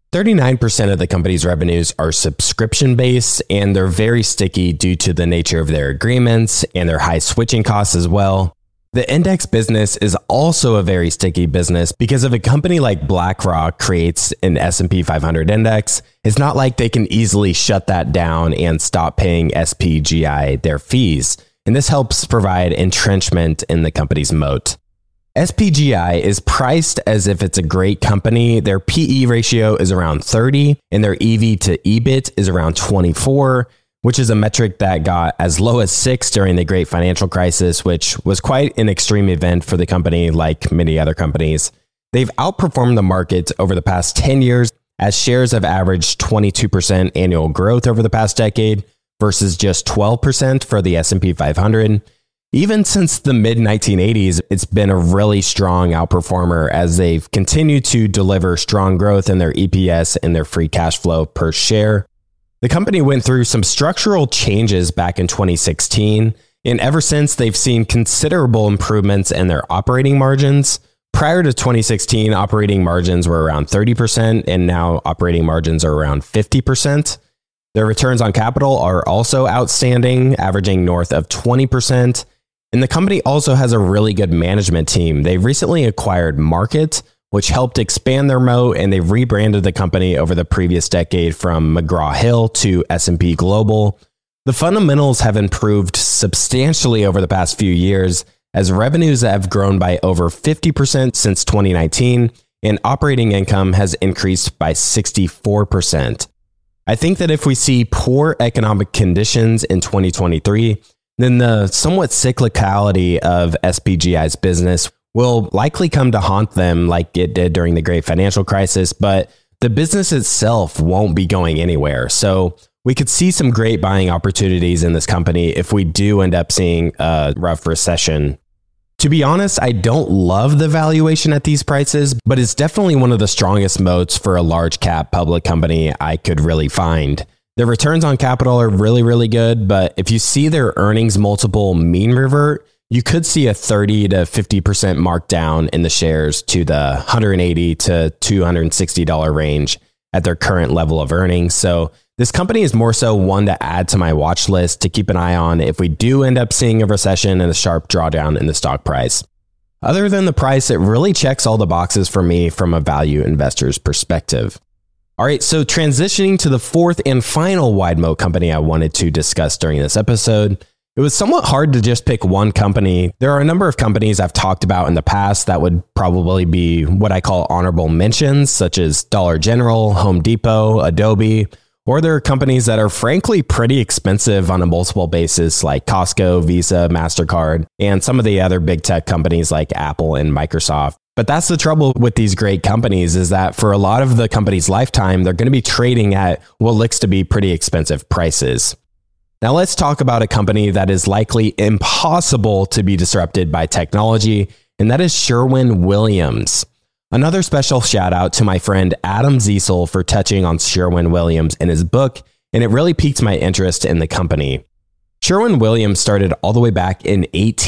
39% of the company's revenues are subscription-based, and they're very sticky due to the nature of their agreements and their high switching costs as well. The index business is also a very sticky business because if a company like BlackRock creates an S&P 500 index, it's not like they can easily shut that down and stop paying SPGI their fees. And this helps provide entrenchment in the company's moat. SPGI is priced as if it's a great company. Their PE ratio is around 30 and their EV to EBIT is around 24, which is a metric that got as low as 6 during the great financial crisis, which was quite an extreme event for the company like many other companies. They've outperformed the market over the past 10 years as shares have averaged 22% annual growth over the past decade versus just 12% for the S&P 500. Even since the mid-1980s, it's been a really strong outperformer as they've continued to deliver strong growth in their EPS and their free cash flow per share. The company went through some structural changes back in 2016, and ever since they've seen considerable improvements in their operating margins. Prior to 2016, operating margins were around 30%, and now operating margins are around 50%. Their returns on capital are also outstanding, averaging north of 20%. And the company also has a really good management team. They recently acquired Markit, which helped expand their moat, and they rebranded the company over the previous decade from McGraw-Hill to S&P Global. The fundamentals have improved substantially over the past few years, as revenues have grown by over 50% since 2019, and operating income has increased by 64%. I think that if we see poor economic conditions in 2023, then the somewhat cyclicality of SPGI's business will likely come to haunt them like it did during the great financial crisis, but the business itself won't be going anywhere. So we could see some great buying opportunities in this company if we do end up seeing a rough recession. To be honest, I don't love the valuation at these prices, but it's definitely one of the strongest moats for a large cap public company I could really find. Their returns on capital are really, really good, but if you see their earnings multiple mean revert, you could see a 30 to 50% markdown in the shares to the $180 to $260 range at their current level of earnings. So this company is more so one to add to my watch list to keep an eye on if we do end up seeing a recession and a sharp drawdown in the stock price. Other than the price, it really checks all the boxes for me from a value investor's perspective. All right, so transitioning to the fourth and final wide moat company I wanted to discuss during this episode. It was somewhat hard to just pick one company. There are a number of companies I've talked about in the past that would probably be what I call honorable mentions, such as Dollar General, Home Depot, Adobe, or there are companies that are frankly pretty expensive on a multiple basis like Costco, Visa, MasterCard, and some of the other big tech companies like Apple and Microsoft. But that's the trouble with these great companies is that for a lot of the company's lifetime, they're going to be trading at what looks to be pretty expensive prices. Now let's talk about a company that is likely impossible to be disrupted by technology, and that is Sherwin-Williams. Another special shout out to my friend Adam Ziesel for touching on Sherwin-Williams in his book, and it really piqued my interest in the company. Sherwin-Williams started all the way back in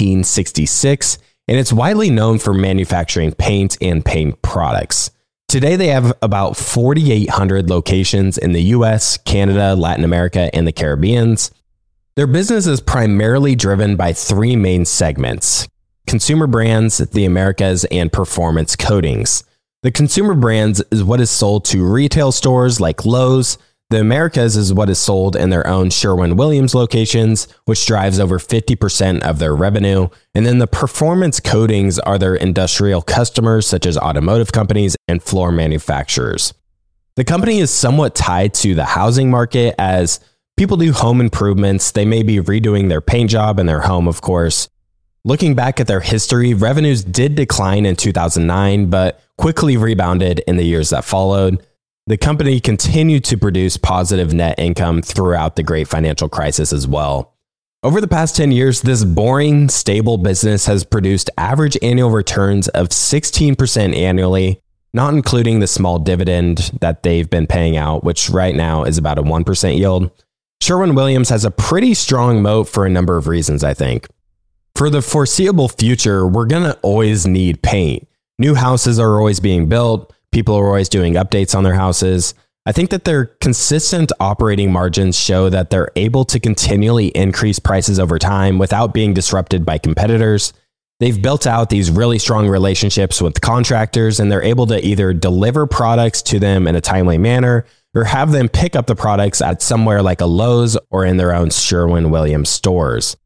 1866, and it's widely known for manufacturing paint and paint products. Today, they have about 4,800 locations in the US, Canada, Latin America, and the Caribbean. Their business is primarily driven by three main segments: consumer brands, the Americas, and performance coatings. The consumer brands is what is sold to retail stores like Lowe's. The Americas is what is sold in their own Sherwin-Williams locations, which drives over 50% of their revenue. And then the performance coatings are their industrial customers, such as automotive companies and floor manufacturers. The company is somewhat tied to the housing market as people do home improvements. They may be redoing their paint job in their home, of course. Looking back at their history, revenues did decline in 2009, but quickly rebounded in the years that followed. The company continued to produce positive net income throughout the great financial crisis as well. Over the past 10 years, this boring, stable business has produced average annual returns of 16% annually, not including the small dividend that they've been paying out, which right now is about a 1% yield. Sherwin-Williams has a pretty strong moat for a number of reasons, I think. For the foreseeable future, we're going to always need paint. New houses are always being built. People are always doing updates on their houses. I think that their consistent operating margins show that they're able to continually increase prices over time without being disrupted by competitors. They've built out these really strong relationships with contractors, and they're able to either deliver products to them in a timely manner or have them pick up the products at somewhere like a Lowe's or in their own Sherwin-Williams stores.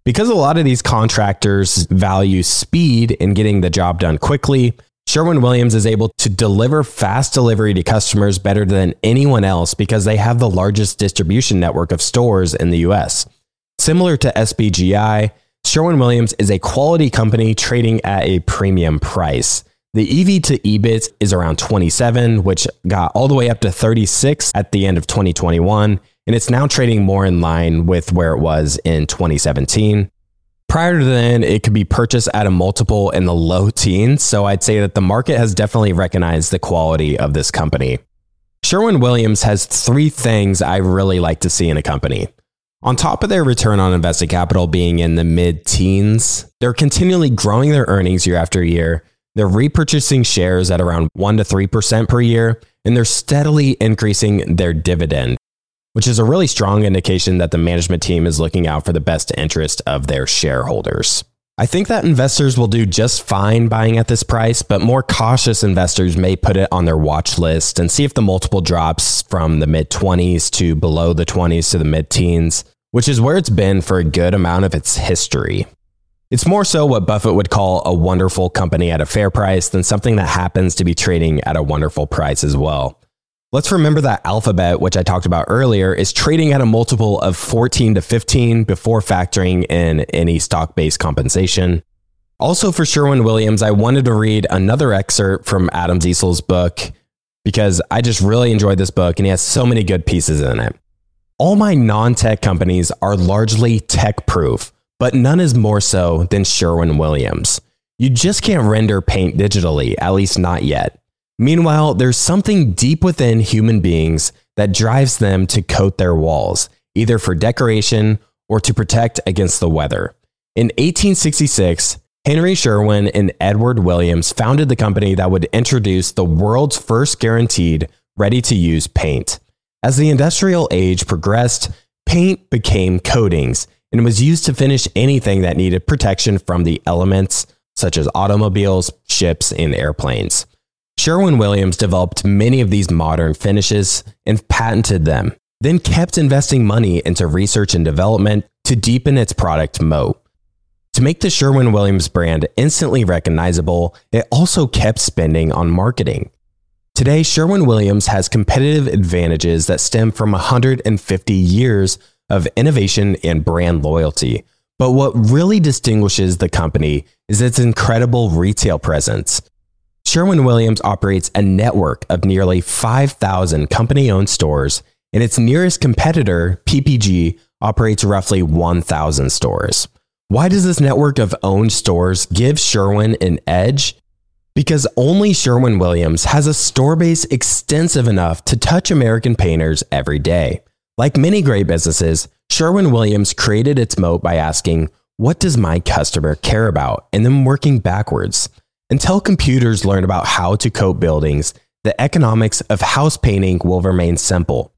Because a lot of these contractors value speed in getting the job done quickly, Sherwin-Williams is able to deliver fast delivery to customers better than anyone else because they have the largest distribution network of stores in the US. Similar to SPGI, Sherwin-Williams is a quality company trading at a premium price. The EV to EBIT is around 27, which got all the way up to 36 at the end of 2021, and it's now trading more in line with where it was in 2017. Prior to then, it could be purchased at a multiple in the low teens, so I'd say that the market has definitely recognized the quality of this company. Sherwin-Williams has 3 things I really like to see in a company. On top of their return on invested capital being in the mid-teens, they're continually growing their earnings year after year. They're repurchasing shares at around 1 to 3% per year, and they're steadily increasing their dividend, which is a really strong indication that the management team is looking out for the best interest of their shareholders. I think that investors will do just fine buying at this price, but more cautious investors may put it on their watch list and see if the multiple drops from the mid-20s to below the 20s to the mid-teens, which is where it's been for a good amount of its history. It's more so what Buffett would call a wonderful company at a fair price than something that happens to be trading at a wonderful price as well. Let's remember that Alphabet, which I talked about earlier, is trading at a multiple of 14 to 15 before factoring in any stock-based compensation. Also for Sherwin-Williams, I wanted to read another excerpt from Adam Ziesel's book because I just really enjoyed this book and he has so many good pieces in it. All my non-tech companies are largely tech-proof, but none is more so than Sherwin-Williams. You just can't render paint digitally, at least not yet. Meanwhile, there's something deep within human beings that drives them to coat their walls, either for decoration or to protect against the weather. In 1866, Henry Sherwin and Edward Williams founded the company that would introduce the world's first guaranteed, ready-to-use paint. As the industrial age progressed, paint became coatings and was used to finish anything that needed protection from the elements, such as automobiles, ships, and airplanes. Sherwin-Williams developed many of these modern finishes and patented them, then kept investing money into research and development to deepen its product moat. To make the Sherwin-Williams brand instantly recognizable, it also kept spending on marketing. Today, Sherwin-Williams has competitive advantages that stem from 150 years of innovation and brand loyalty. But what really distinguishes the company is its incredible retail presence. Sherwin-Williams operates a network of nearly 5,000 company-owned stores, and its nearest competitor, PPG, operates roughly 1,000 stores. Why does this network of owned stores give Sherwin an edge? Because only Sherwin-Williams has a store base extensive enough to touch American painters every day. Like many great businesses, Sherwin-Williams created its moat by asking, what does my customer care about? And then working backwards. Until computers learn about how to coat buildings, the economics of house painting will remain simple.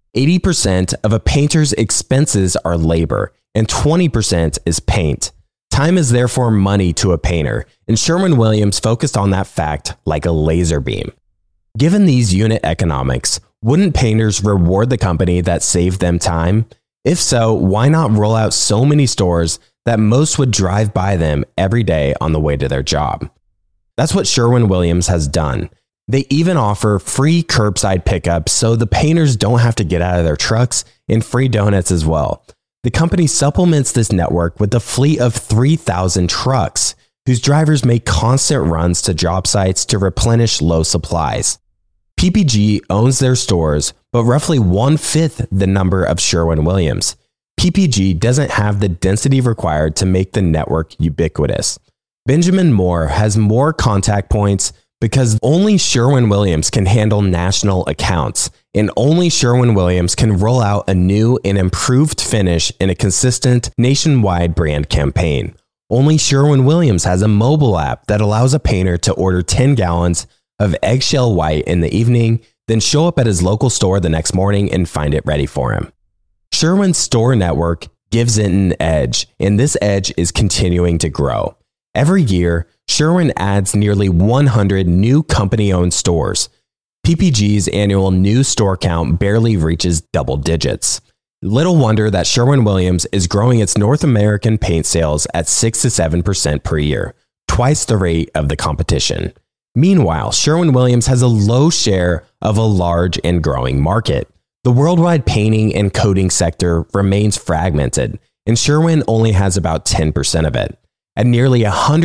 80% of a painter's expenses are labor, and 20% is paint. Time is therefore money to a painter, and Sherwin-Williams focused on that fact like a laser beam. Given these unit economics, wouldn't painters reward the company that saved them time? If so, why not roll out so many stores that most would drive by them every day on the way to their job? That's what Sherwin-Williams has done. They even offer free curbside pickup so the painters don't have to get out of their trucks, and free donuts as well. The company supplements this network with a fleet of 3,000 trucks, whose drivers make constant runs to job sites to replenish low supplies. PPG owns their stores, but roughly 1/5 the number of Sherwin-Williams. PPG doesn't have the density required to make the network ubiquitous. Benjamin Moore has more contact points because only Sherwin-Williams can handle national accounts, and only Sherwin-Williams can roll out a new and improved finish in a consistent nationwide brand campaign. Only Sherwin-Williams has a mobile app that allows a painter to order 10 gallons of eggshell white in the evening, then show up at his local store the next morning and find it ready for him. Sherwin's store network gives it an edge, and this edge is continuing to grow. Every year, Sherwin adds nearly 100 new company-owned stores. PPG's annual new store count barely reaches double digits. Little wonder that Sherwin-Williams is growing its North American paint sales at 6 to 7% per year, twice the rate of the competition. Meanwhile, Sherwin-Williams has a low share of a large and growing market. The worldwide painting and coating sector remains fragmented, and Sherwin only has about 10% of it. At nearly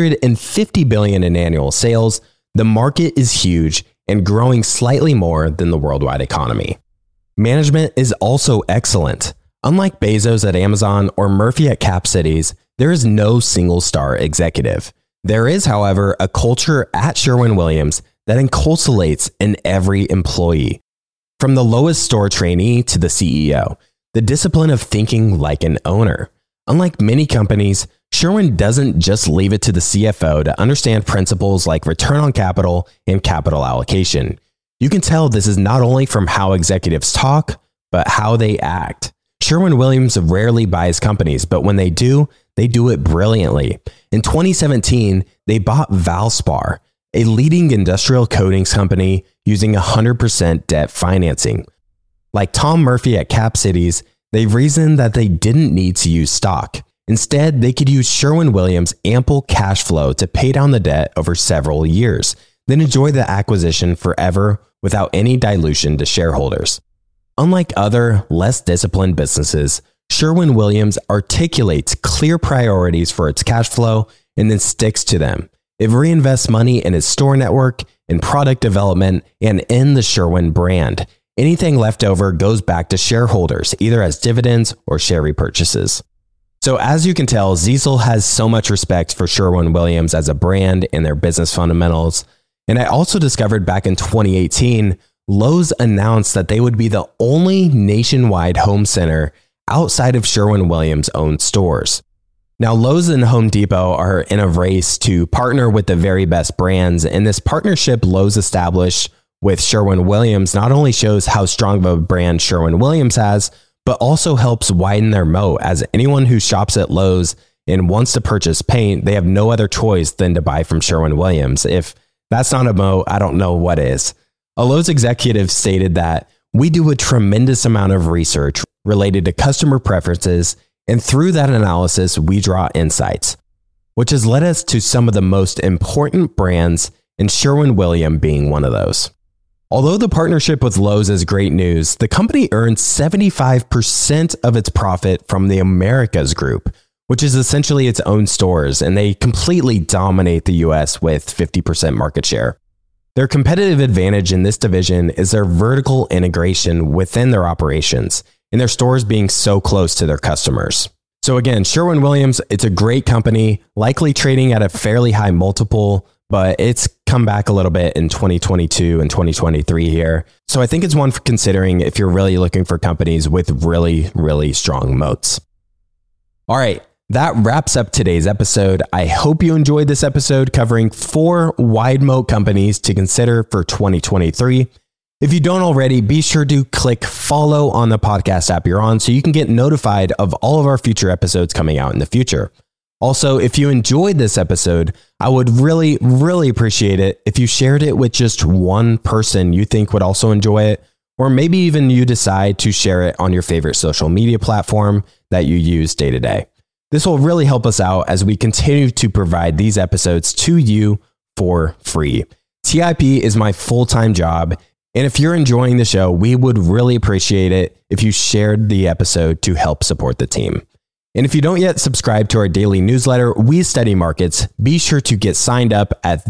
$150 billion in annual sales, the market is huge and growing slightly more than the worldwide economy. Management is also excellent. Unlike Bezos at Amazon or Murphy at Cap Cities, there is no single-star executive. There is, however, a culture at Sherwin-Williams that encapsulates in every employee. From the lowest store trainee to the CEO, the discipline of thinking like an owner. Unlike many companies, Sherwin doesn't just leave it to the CFO to understand principles like return on capital and capital allocation. You can tell this is not only from how executives talk, but how they act. Sherwin-Williams rarely buys companies, but when they do it brilliantly. In 2017, they bought Valspar, a leading industrial coatings company using 100% debt financing. Like Tom Murphy at Cap Cities, they reasoned that they didn't need to use stock. Instead, they could use Sherwin-Williams' ample cash flow to pay down the debt over several years, then enjoy the acquisition forever without any dilution to shareholders. Unlike other, less disciplined businesses, Sherwin-Williams articulates clear priorities for its cash flow and then sticks to them. It reinvests money in its store network, in product development, and in the Sherwin brand. Anything left over goes back to shareholders, either as dividends or share repurchases. So as you can tell, Cecil has so much respect for Sherwin-Williams as a brand and their business fundamentals. And I also discovered back in 2018, Lowe's announced that they would be the only nationwide home center outside of Sherwin-Williams' owned stores. Now, Lowe's and Home Depot are in a race to partner with the very best brands, and this partnership Lowe's established with Sherwin-Williams not only shows how strong of a brand Sherwin-Williams has, but also helps widen their moat, as anyone who shops at Lowe's and wants to purchase paint, they have no other choice than to buy from Sherwin-Williams. If that's not a moat, I don't know what is. A Lowe's executive stated that we do a tremendous amount of research related to customer preferences, and through that analysis, we draw insights, which has led us to some of the most important brands, and Sherwin-Williams being one of those. Although the partnership with Lowe's is great news, the company earns 75% of its profit from the Americas Group, which is essentially its own stores, and they completely dominate the US with 50% market share. Their competitive advantage in this division is their vertical integration within their operations, and their stores being so close to their customers. So again, Sherwin-Williams, it's a great company, likely trading at a fairly high multiple, but it's come back a little bit in 2022 and 2023 here. So I think it's one for considering if you're really looking for companies with really, really strong moats. All right, that wraps up today's episode. I hope you enjoyed this episode covering 4 wide moat companies to consider for 2023. If you don't already, be sure to click follow on the podcast app you're on so you can get notified of all of our future episodes coming out in the future. Also, if you enjoyed this episode, I would really, really appreciate it if you shared it with just one person you think would also enjoy it, or maybe even you decide to share it on your favorite social media platform that you use day to day. This will really help us out as we continue to provide these episodes to you for free. TIP is my full-time job, and if you're enjoying the show, we would really appreciate it if you shared the episode to help support the team. And if you don't yet subscribe to our daily newsletter, We Study Markets, be sure to get signed up at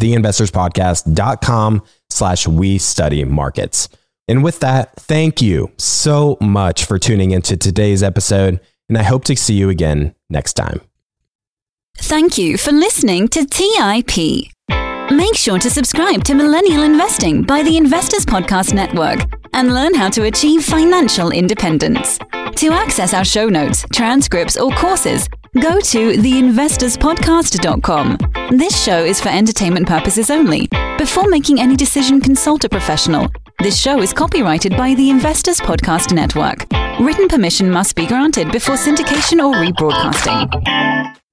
theinvestorspodcast.com/We Study Markets. And with that, thank you so much for tuning into today's episode, and I hope to see you again next time. Thank you for listening to TIP. Make sure to subscribe to Millennial Investing by the Investors Podcast Network and learn how to achieve financial independence. To access our show notes, transcripts, or courses, go to theinvestorspodcast.com. This show is for entertainment purposes only. Before making any decision, consult a professional. This show is copyrighted by the Investors Podcast Network. Written permission must be granted before syndication or rebroadcasting.